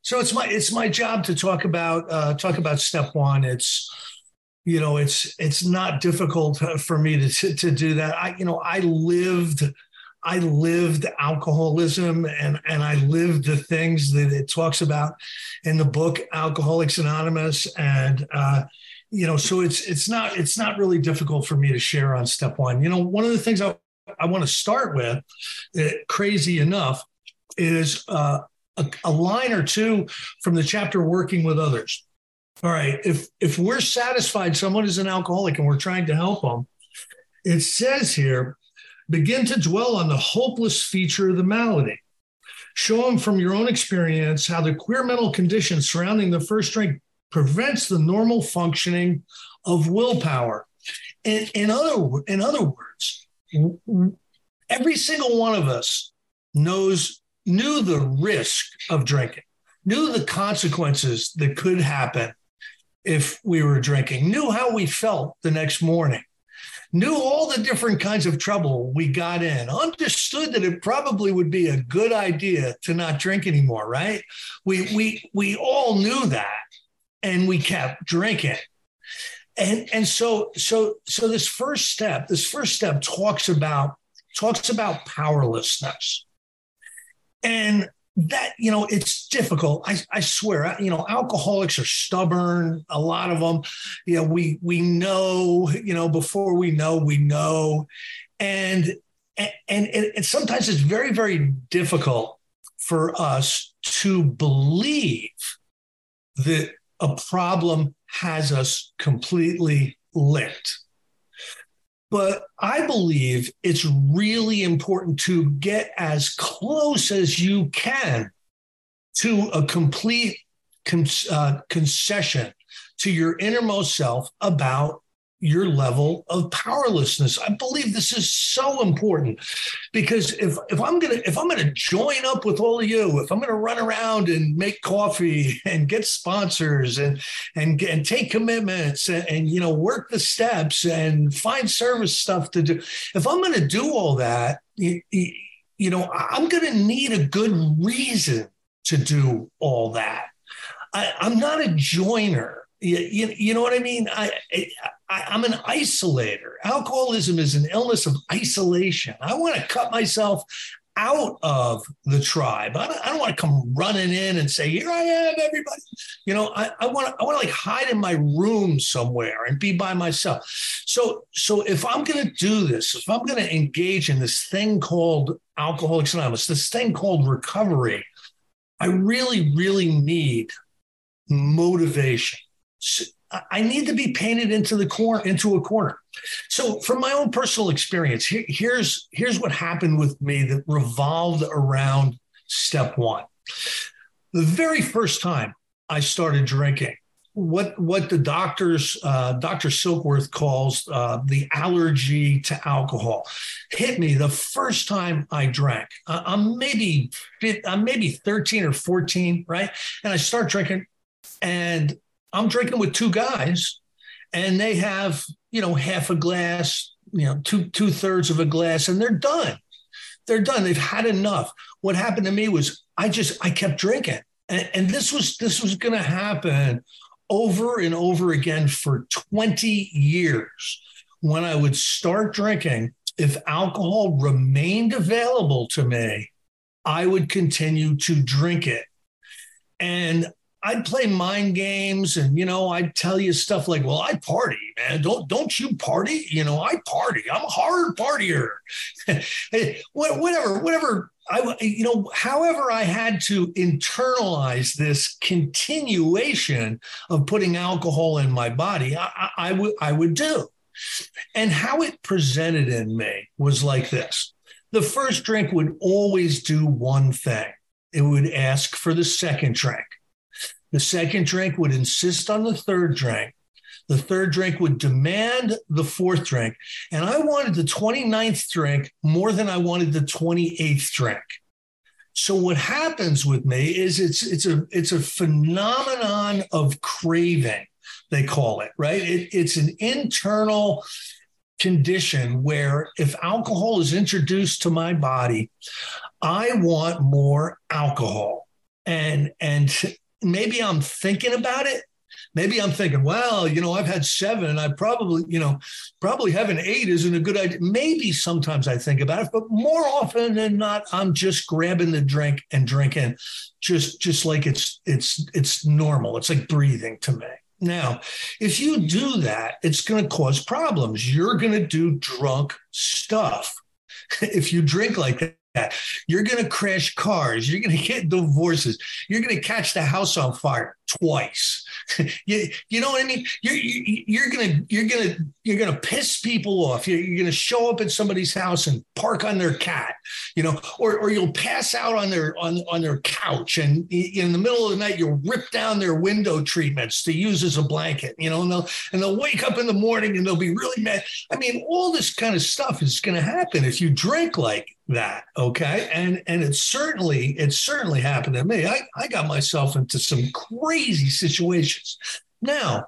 it's my job to talk about step one. It's not difficult for me to do that. I lived alcoholism, and I lived the things that it talks about in the book Alcoholics Anonymous. And so it's not really difficult for me to share on step one. One of the things I want to start with, crazy enough, is a line or two from the chapter Working with Others. All right, if we're satisfied someone is an alcoholic and we're trying to help them, it says here, begin to dwell on the hopeless feature of the malady. Show them from your own experience how the queer mental condition surrounding the first drink prevents the normal functioning of willpower. In other words, every single one of us knew the risk of drinking, knew the consequences that could happen if we were drinking, knew how we felt the next morning, knew all the different kinds of trouble we got in, understood that it probably would be a good idea to not drink anymore, right? We all knew that, and we kept drinking. And so this first step talks about powerlessness. And that, it's difficult. I swear, alcoholics are stubborn. A lot of them, we know, before we know. And sometimes it's very, very difficult for us to believe that a problem has us completely licked. But I believe it's really important to get as close as you can to a complete concession to your innermost self about your level of powerlessness. I believe this is so important, because if I'm gonna join up with all of you, if I'm gonna run around and make coffee and get sponsors and take commitments and work the steps and find service stuff to do, if I'm gonna do all that, I'm gonna need a good reason to do all that. I'm not a joiner. You know what I mean? I'm an isolator. Alcoholism is an illness of isolation. I want to cut myself out of the tribe. I don't want to come running in and say, here I am, everybody. I want to like hide in my room somewhere and be by myself. So if I'm going to do this, if I'm going to engage in this thing called Alcoholics Anonymous, this thing called recovery, I really, really need motivation. I need to be painted into a corner. So from my own personal experience, here's what happened with me that revolved around step one. The very first time I started drinking, what the Dr. Silkworth calls the allergy to alcohol hit me the first time I drank. I'm maybe 13 or 14, right? And I start drinking, and I'm drinking with two guys, and they have, half a glass, two-thirds of a glass, and they're done. They're done. They've had enough. What happened to me was I kept drinking. And this was going to happen over and over again for 20 years. When I would start drinking, if alcohol remained available to me, I would continue to drink it. And I'd play mind games, and I'd tell you stuff like, "Well, I party, man. Don't you party? I party. I'm a hard partier." whatever. However, I had to internalize this continuation of putting alcohol in my body. I would do, and how it presented in me was like this: the first drink would always do one thing. It would ask for the second drink. The second drink would insist on the third drink. The third drink would demand the fourth drink. And I wanted the 29th drink more than I wanted the 28th drink. So what happens with me is it's a phenomenon of craving, they call it, right? It's an internal condition where if alcohol is introduced to my body, I want more alcohol. And maybe I'm thinking about it. Maybe I'm thinking, well, I've had 7. I probably having 8 isn't a good idea. Maybe sometimes I think about it, but more often than not, I'm just grabbing the drink and drinking, just like it's normal. It's like breathing to me. Now, if you do that, it's going to cause problems. You're going to do drunk stuff. If you drink like that, you're going to crash cars. You're going to get divorces. You're going to catch the house on fire twice. You know what I mean? You're going to piss people off. You're going to show up at somebody's house and park on their cat, or you'll pass out on their couch, and in the middle of the night you'll rip down their window treatments to use as a blanket, and they'll wake up in the morning and they'll be really mad. I mean, all this kind of stuff is going to happen if you drink like that. Okay. And it certainly happened to me. I got myself into some crazy situations. Now,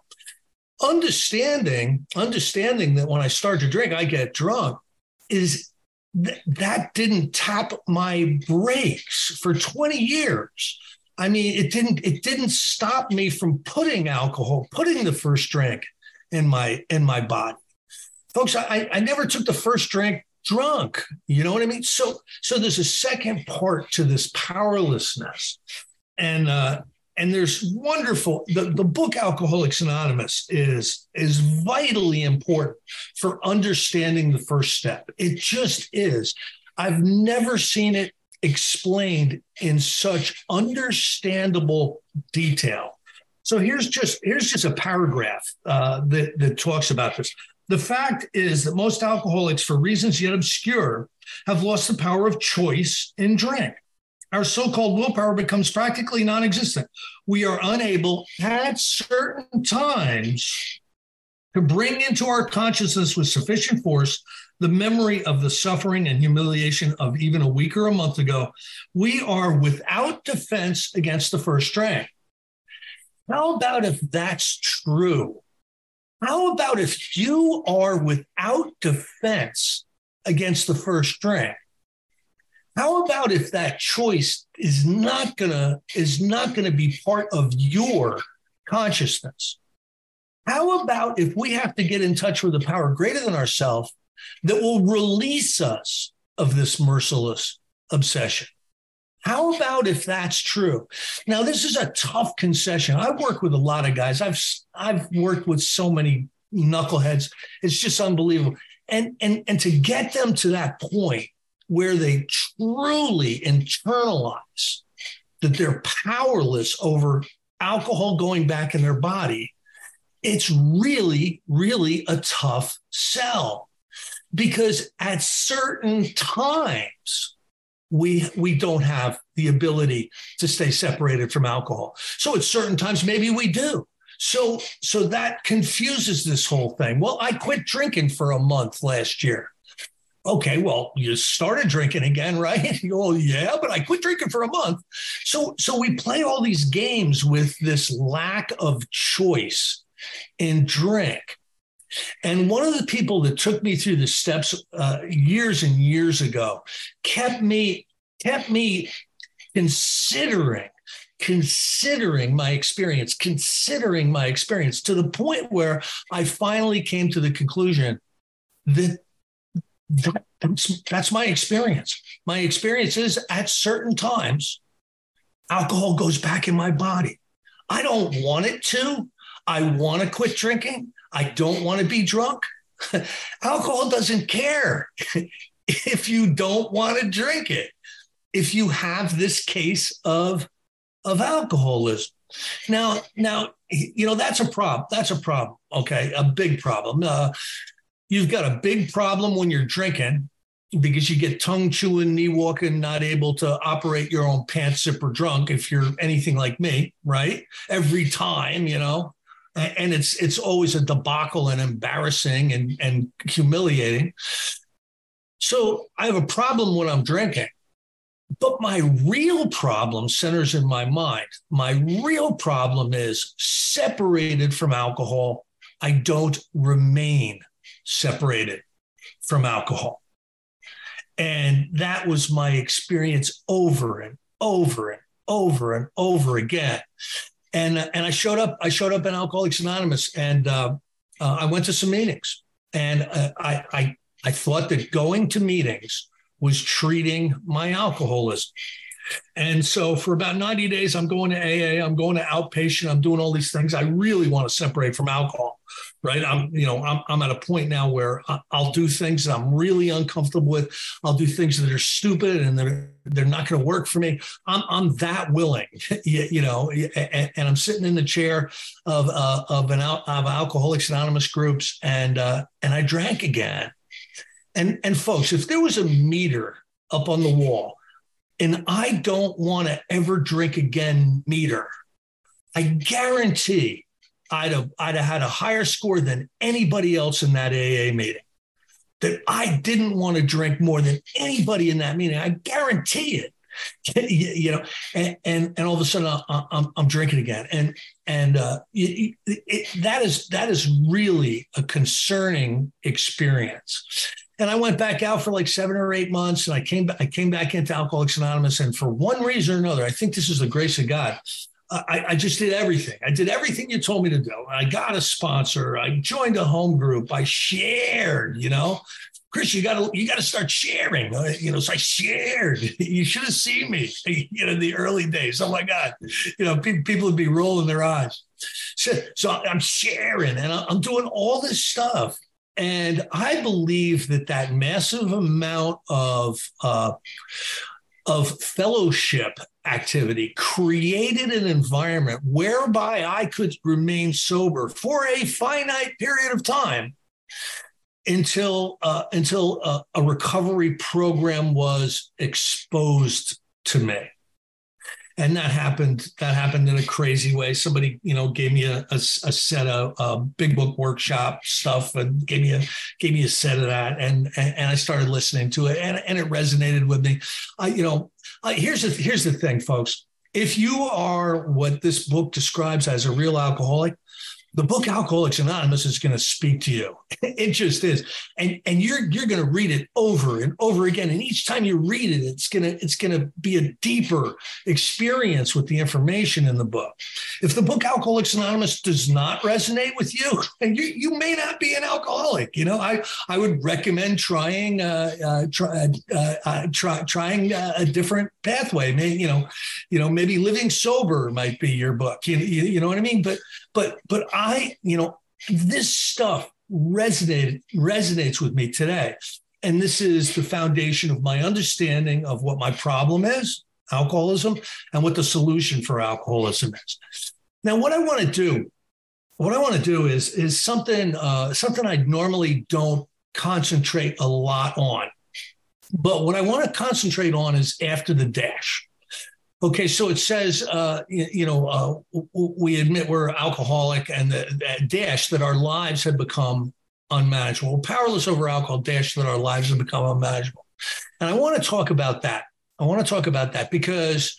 understanding that when I start to drink, I get drunk is that didn't tap my brakes for 20 years. I mean, it didn't stop me from putting the first drink in my body. Folks, I never took the first drink drunk. You know what I mean? So there's a second part to this powerlessness. And there's wonderful, the book Alcoholics Anonymous is vitally important for understanding the first step. It just is. I've never seen it explained in such understandable detail. So here's just a paragraph that talks about this. The fact is that most alcoholics, for reasons yet obscure, have lost the power of choice in drink. Our so-called willpower becomes practically non-existent. We are unable at certain times to bring into our consciousness with sufficient force the memory of the suffering and humiliation of even a week or a month ago. We are without defense against the first drink. How about if that's true? How about if you are without defense against the first drink? How about if that choice is not gonna be part of your consciousness? How about if we have to get in touch with a power greater than ourselves that will release us of this merciless obsession? How about if that's true? Now, this is a tough concession. I work with a lot of guys. I've worked with so many knuckleheads. It's just unbelievable. And to get them to that point where they truly internalize that they're powerless over alcohol going back in their body, it's really, really a tough sell. Because at certain times, we don't have the ability to stay separated from alcohol. So at certain times, maybe we do. So that confuses this whole thing. Well, I quit drinking for a month last year. Okay, well, you started drinking again, right? You go, oh, yeah, but I quit drinking for a month. So we play all these games with this lack of choice in drink. And one of the people that took me through the steps years and years ago kept me considering my experience to the point where I finally came to the conclusion that that's my experience. My experience is at certain times, alcohol goes back in my body. I don't want it to. I want to quit drinking. I don't want to be drunk. Alcohol doesn't care if you don't want to drink it. If you have this case of alcoholism. Now, that's a problem. That's a problem. Okay. A big problem. You've got a big problem when you're drinking because you get tongue chewing, knee walking, not able to operate your own pants zipper drunk. If you're anything like me, right? Every time, and it's always a debacle and embarrassing and humiliating. So I have a problem when I'm drinking, but my real problem centers in my mind. My real problem is separated from alcohol. I don't remain separated from alcohol. And that was my experience over and over and over and over again. And I showed up in Alcoholics Anonymous, and I went to some meetings, and I thought that going to meetings was treating my alcoholism. And so for about 90 days, I'm going to AA, I'm going to outpatient, I'm doing all these things. I really want to separate from alcohol, right? I'm at a point now where I'll do things that I'm really uncomfortable with. I'll do things that are stupid and they're not going to work for me. I'm that willing, and I'm sitting in the chair of Alcoholics Anonymous groups, and I drank again. And folks, if there was a meter up on the wall, and I don't want to ever drink again meter, I guarantee I'd have had a higher score than anybody else in that AA meeting. That I didn't want to drink more than anybody in that meeting. I guarantee it. And all of a sudden I'm drinking again, and that is really a concerning experience. And I went back out for like 7 or 8 months, and I came back into Alcoholics Anonymous, and for one reason or another, I think this is the grace of God. I just did everything. I did everything you told me to do. I got a sponsor. I joined a home group. I shared. Chris, you got to start sharing. So I shared. You should have seen me, in the early days. Oh my God, people would be rolling their eyes. So I'm sharing, and I'm doing all this stuff. And I believe that massive amount of fellowship activity created an environment whereby I could remain sober for a finite period of time until a recovery program was exposed to me. And that happened in a crazy way. Somebody, gave me a set of Big Book Workshop stuff, and gave me a set of that, and I started listening to it, and it resonated with me. Here's the thing, folks. If you are what this book describes as a real alcoholic, the book Alcoholics Anonymous is going to speak to you. It just is. And you're going to read it over and over again. And each time you read it, it's going to be a deeper experience with the information in the book. If the book Alcoholics Anonymous does not resonate with you, and you may not be an alcoholic, I would recommend trying a different pathway. Maybe Living Sober might be your book. You know what I mean? But this stuff resonates with me today. And this is the foundation of my understanding of what my problem is, alcoholism, and what the solution for alcoholism is. Now, what I want to do is something I normally don't concentrate a lot on. But what I want to concentrate on is after the dash. Okay, so it says, we admit we're alcoholic, and that dash that our lives have become unmanageable. We're powerless over alcohol, dash that our lives have become unmanageable. And I want to talk about that. Because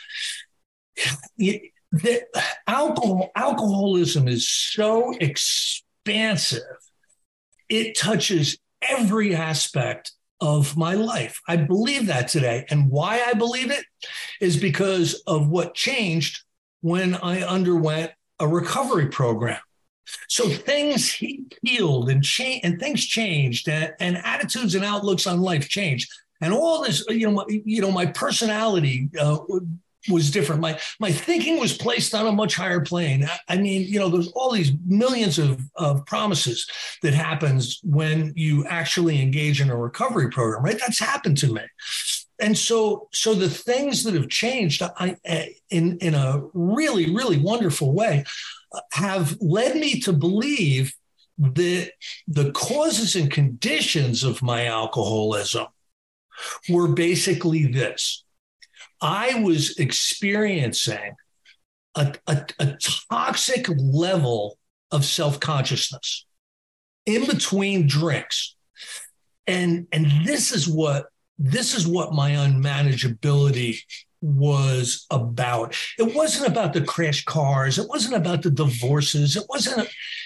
alcoholism is so expansive. It touches every aspect of my life. I believe that today. And why I believe it is because of what changed when I underwent a recovery program. So things healed and things changed, and attitudes and outlooks on life changed. And all this, my personality was different. My thinking was placed on a much higher plane. I mean, there's all these millions of promises that happens when you actually engage in a recovery program, right? That's happened to me. And so the things that have changed in a really, really wonderful way have led me to believe that the causes and conditions of my alcoholism were basically this. I was experiencing a toxic level of self-consciousness in between drinks. And this is what my unmanageability was about. It wasn't about the crash cars. It wasn't about the divorces. It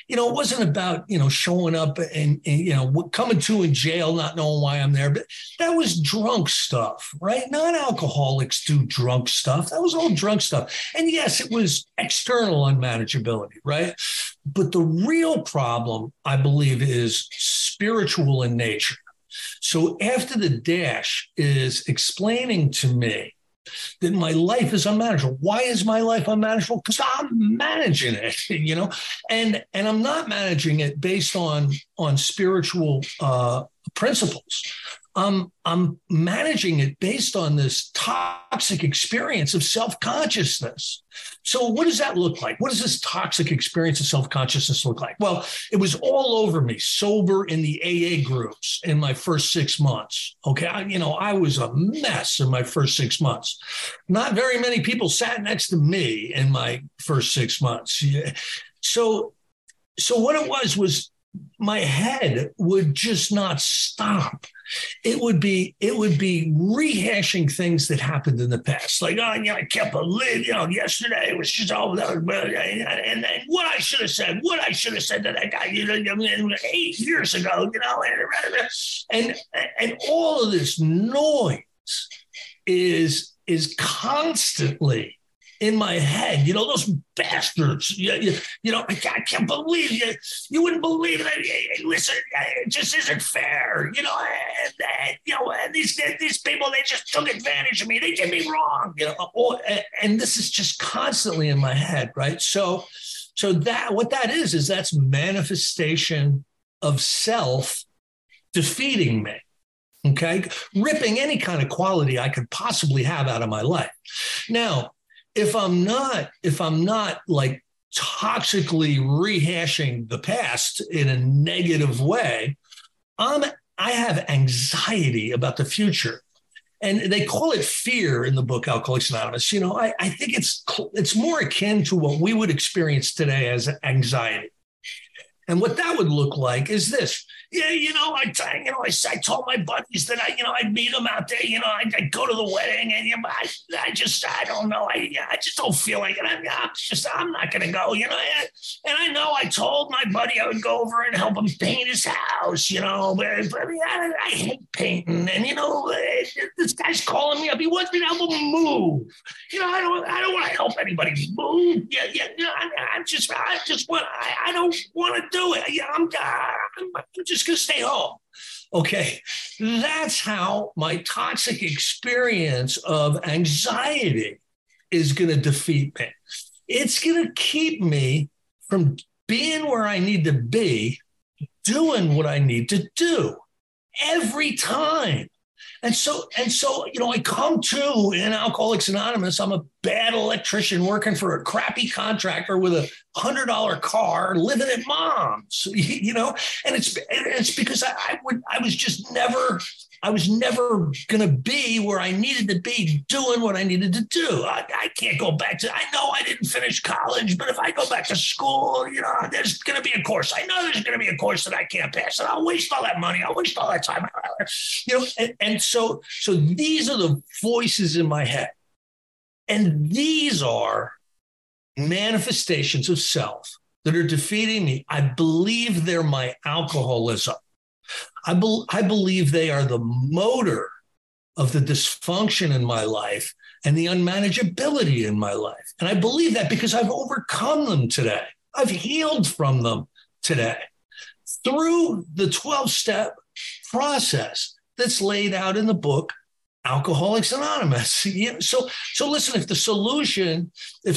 it wasn't about, showing up and coming to in jail, not knowing why I'm there. But that was drunk stuff, right? Non-alcoholics do drunk stuff. That was all drunk stuff. And yes, it was external unmanageability, right? But the real problem, I believe, is spiritual in nature. So after the dash is explaining to me that my life is unmanageable. Why is my life unmanageable? Because I'm managing it, and I'm not managing it based on spiritual principles. I'm managing it based on this toxic experience of self-consciousness. So what does that look like? What does this toxic experience of self-consciousness look like? Well, it was all over me, sober in the AA groups in my first 6 months. Okay. I was a mess in my first 6 months. Not very many people sat next to me in my first 6 months. Yeah. So what it was my head would just not stop. It would be rehashing things that happened in the past. Like, I can't believe, yesterday it was just all, and what I should have said to that guy, 8 years ago, and all of this noise is constantly in my head, those bastards, I can't believe you. You wouldn't believe it. Hey, listen, it just isn't fair. And these people, they just took advantage of me. They did me wrong, and this is just constantly in my head. Right. So that what that is that's manifestation of self defeating me. Okay. Ripping any kind of quality I could possibly have out of my life. Now, if I'm not like toxically rehashing the past in a negative way, I have anxiety about the future. And they call it fear in the book Alcoholics Anonymous. I think it's more akin to what we would experience today as anxiety. And what that would look like is this. Yeah, I told my buddies that I'd meet them out there. I'd go to the wedding, and I don't know. I just don't feel like it. I'm not going to go. And I know I told my buddy I would go over and help him paint his house. But I hate painting, and this guy's calling me up. He wants me to help him move. I don't want to help anybody move. I don't want to do it. I'm just going to stay home. Okay. That's how my toxic experience of anxiety is going to defeat me. It's going to keep me from being where I need to be, doing what I need to do every time. And so, I come to in Alcoholics Anonymous, I'm a bad electrician working for a crappy contractor with a $100 car, living at mom's, and it's because I was never going to be where I needed to be doing what I needed to do. I can't go back to, I know I didn't finish college, but if I go back to school, there's going to be a course. I know there's going to be a course that I can't pass, and I'll waste all that money. I'll waste all that time. And so these are the voices in my head. And these are manifestations of self that are defeating me. I believe they're my alcoholism. I believe they are the motor of the dysfunction in my life and the unmanageability in my life. And I believe that because I've overcome them today. I've healed from them today through the 12-step process that's laid out in the book, Alcoholics Anonymous. So listen, if the solution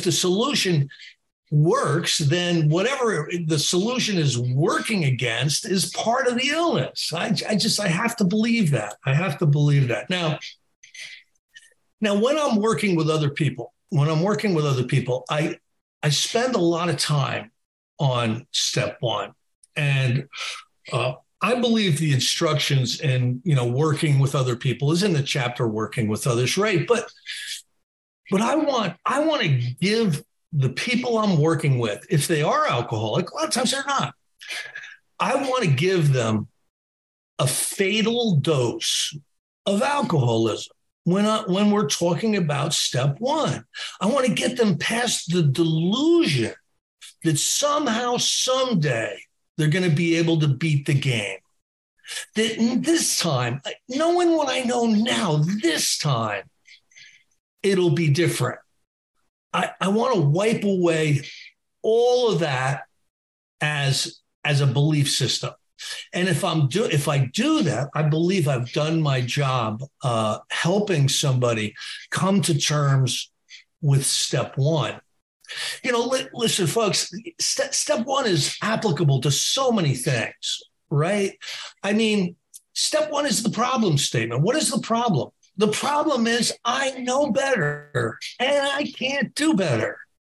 works, then whatever the solution is working against is part of the illness. I have to believe that. I have to believe that. Now, when I'm working with other people, I spend a lot of time on step one. And I believe the instructions in, working with other people is in the chapter Working with Others, right? But I want to give the people I'm working with, if they are alcoholic, a lot of times they're not, I want to give them a fatal dose of alcoholism. When we're talking about step one, I want to get them past the delusion that somehow, someday, they're going to be able to beat the game. That this time, knowing what I know now, this time, it'll be different. I want to wipe away all of that as a belief system. And if I do that, I believe I've done my job helping somebody come to terms with step one. Listen, folks, step one is applicable to so many things, right? I mean, step one is the problem statement. What is the problem? The problem is I know better and I can't do better.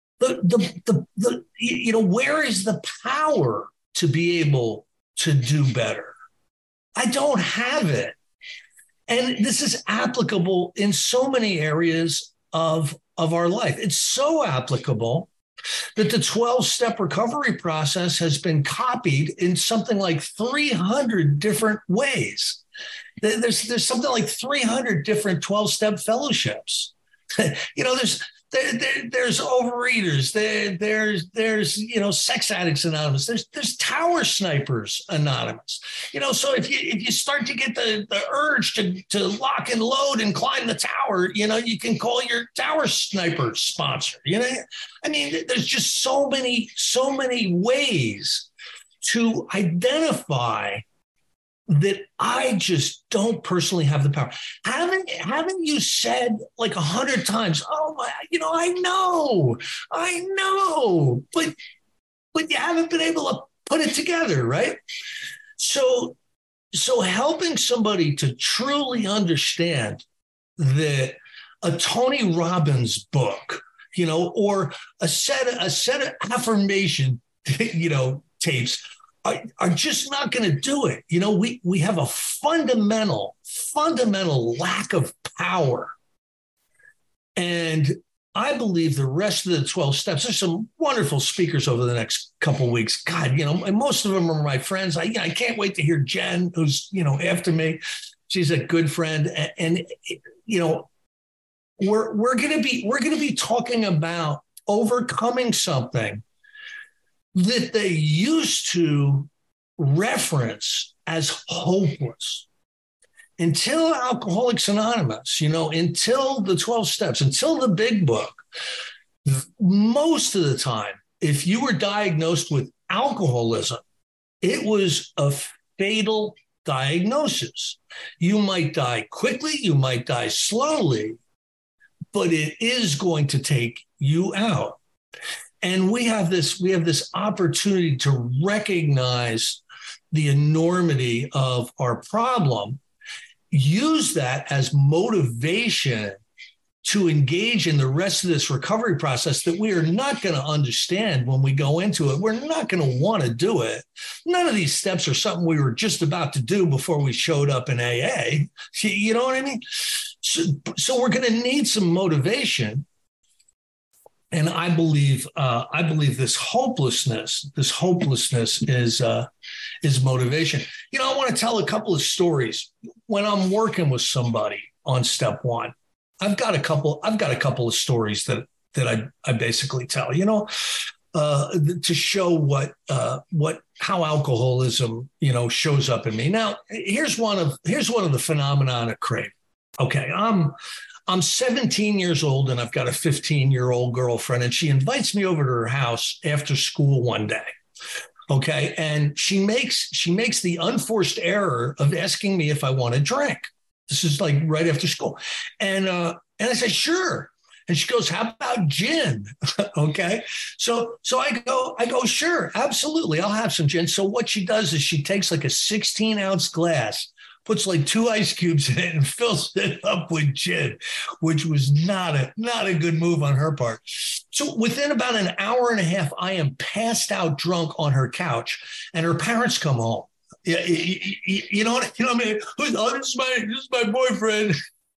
Where is the power to be able to do better? I don't have it. And this is applicable in so many areas of our life. It's so applicable that the 12-step recovery process has been copied in something like 300 different ways. There's something like 300 different 12-step fellowships. There's overeaters. There's Sex Addicts Anonymous. There's Tower Snipers Anonymous. So if you start to get the urge to lock and load and climb the tower, you can call your Tower Sniper sponsor. I mean, there's just so many ways to identify that I just don't personally have the power. Haven't you said like 100 times, oh my, I know, but you haven't been able to put it together, right? So helping somebody to truly understand that a Tony Robbins book, or a set of affirmation, tapes are just not going to do it. We have a fundamental lack of power. And I believe the rest of the 12 steps, there's some wonderful speakers over the next couple of weeks. God, and most of them are my friends. I can't wait to hear Jen, who's, after me. She's a good friend. And we're going to be talking about overcoming something that they used to reference as hopeless. Until Alcoholics Anonymous, until the 12 steps, until the big book, most of the time, if you were diagnosed with alcoholism, it was a fatal diagnosis. You might die quickly, you might die slowly, but it is going to take you out. And we have this opportunity to recognize the enormity of our problem, use that as motivation to engage in the rest of this recovery process that we are not going to understand when we go into it. We're not going to want to do it. None of these steps are something we were just about to do before we showed up in AA. You know what I mean? So we're going to need some motivation. And I believe this hopelessness is motivation. I want to tell a couple of stories. When I'm working with somebody on step one, I've got a couple of stories that I basically tell, to show how alcoholism, shows up in me. Now, here's one of the phenomenon of craving. Okay, I'm 17 years old and I've got a 15-year-old girlfriend, and she invites me over to her house after school one day. Okay. And she makes the unforced error of asking me if I want to drink. This is like right after school. And I said, sure. And she goes, how about gin? Okay. So I go, sure, absolutely. I'll have some gin. So what she does is she takes like a 16-ounce glass, puts like 2 ice cubes in it and fills it up with gin, which was not a good move on her part. So within about an hour and a half, I am passed out drunk on her couch, and her parents come home. Yeah, you know what I mean? Oh, this is my boyfriend.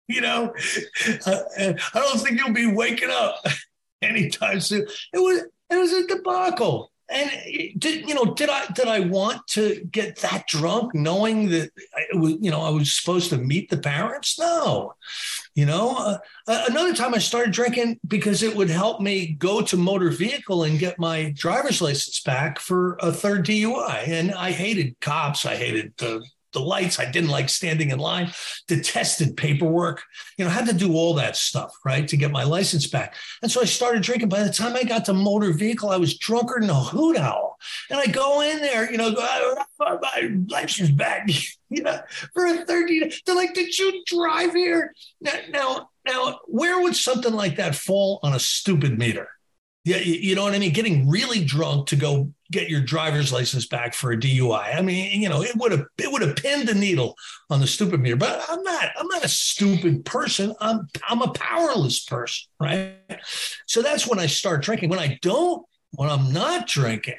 I don't think he'll be waking up anytime soon. It was a debacle. And did I want to get that drunk, knowing that I was supposed to meet the parents? No. Another time I started drinking because it would help me go to motor vehicle and get my driver's license back for a third DUI. And I hated cops. I hated the lights. I didn't like standing in line, detested paperwork, had to do all that stuff, right, to get my license back. And so I started drinking. By the time I got to motor vehicle, I was drunker than a hoot owl. And I go in there, my license back, for a 30. They're like, did you drive here? Now, where would something like that fall on a stupid meter? Yeah, you know what I mean? Getting really drunk to go get your driver's license back for a DUI. I mean, it would have pinned the needle on the stupid meter. But I'm not a stupid person. I'm a powerless person, right? So that's when I start drinking. When I'm not drinking,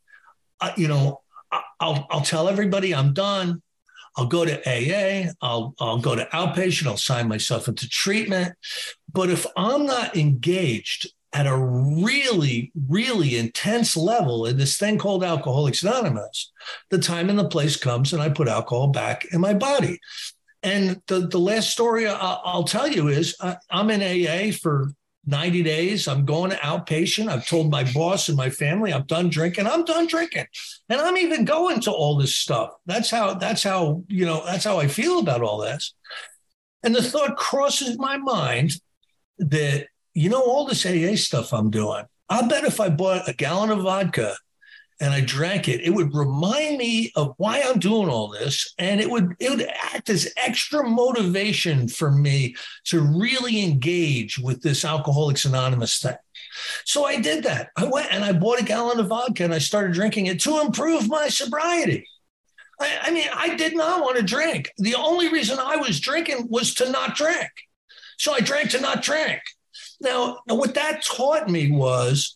I'll tell everybody I'm done. I'll go to AA. I'll go to outpatient. I'll sign myself into treatment. But if I'm not engaged at a really, really intense level in this thing called Alcoholics Anonymous, the time and the place comes and I put alcohol back in my body. And the last story I'll tell you is I'm in AA for 90 days. I'm going to outpatient. I've told my boss and my family I'm done drinking. I'm done drinking. And I'm even going to all this stuff. That's how I feel about all this. And the thought crosses my mind that, all this AA stuff I'm doing, I bet if I bought a gallon of vodka and I drank it, it would remind me of why I'm doing all this. And it would act as extra motivation for me to really engage with this Alcoholics Anonymous thing. So I did that. I went and I bought a gallon of vodka and I started drinking it to improve my sobriety. I mean, I did not want to drink. The only reason I was drinking was to not drink. So I drank to not drink. Now, what that taught me was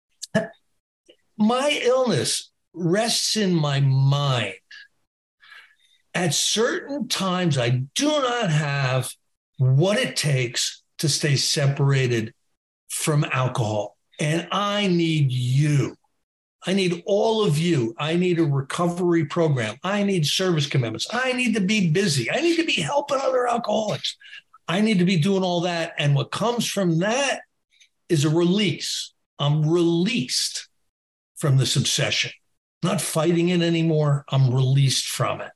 my illness rests in my mind. At certain times, I do not have what it takes to stay separated from alcohol. And I need you. I need all of you. I need a recovery program. I need service commitments. I need to be busy. I need to be helping other alcoholics. I need to be doing all that. And what comes from that is a release. I'm released from this obsession, not fighting it anymore. I'm released from it.